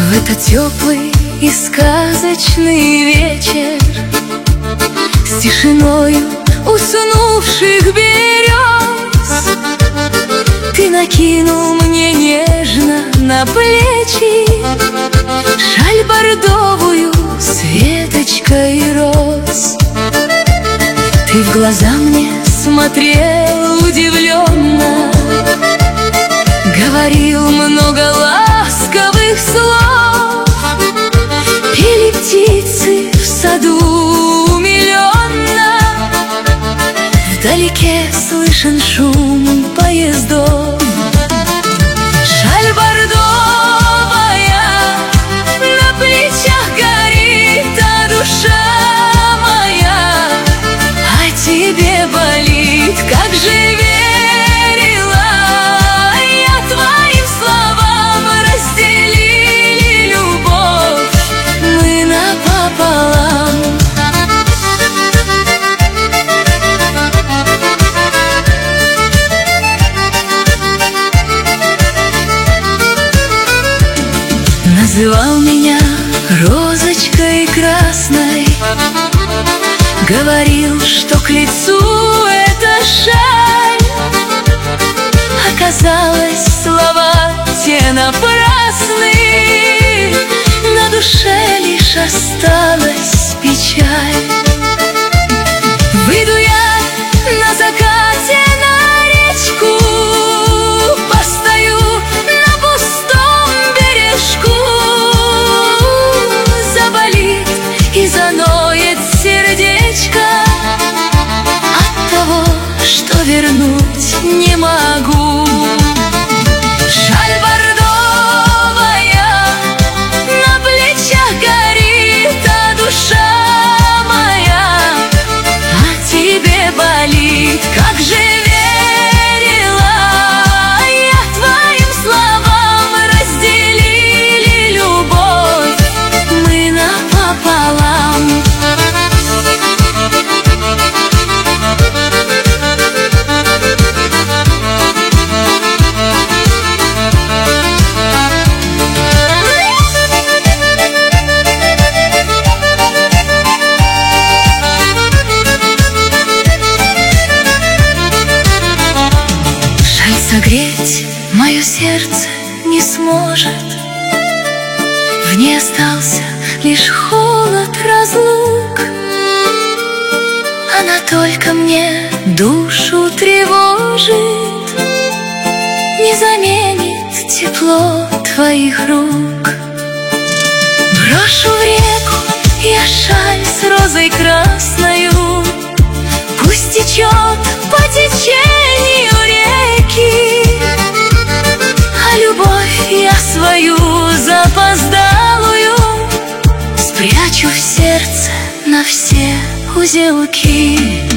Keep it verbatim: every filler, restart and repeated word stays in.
В этот теплый и сказочный вечер, с тишиною уснувших берез, ты накинул мне нежно на плечи шаль бордовую с веточкой роз. Ты в глаза мне смотрел удивленно, говорил много ласковых слов, пели птицы в саду умиленно, вдалеке слышен шум поездов. Шаль бордовая на плечах горит, а душа моя о тебе болит. Как же верила я твоим словам, разделили любовь мы напополам. Называл меня розочкой красной, говорил, что к лицу эта шаль. Оказалось, слова те напрасны, на душе лишь осталась печаль. Выйду я на закате на речку, постою на пустом бережку, заболит и заноет сердечко от того, что вернуть не могу. Шаль бордовая на плечах горит, а душа моя о тебе болит. Как же верила я твоим словам, разделили любовь мы напополам. Согреть мое сердце не сможет, в ней остался лишь холод разлук. Она только мне душу тревожит, не заменит тепло твоих рук. Брошу в реку я шаль с розой красною, пусть течет по течению реки, а любовь я свою запоздалую спрячу в сердце на все узелки.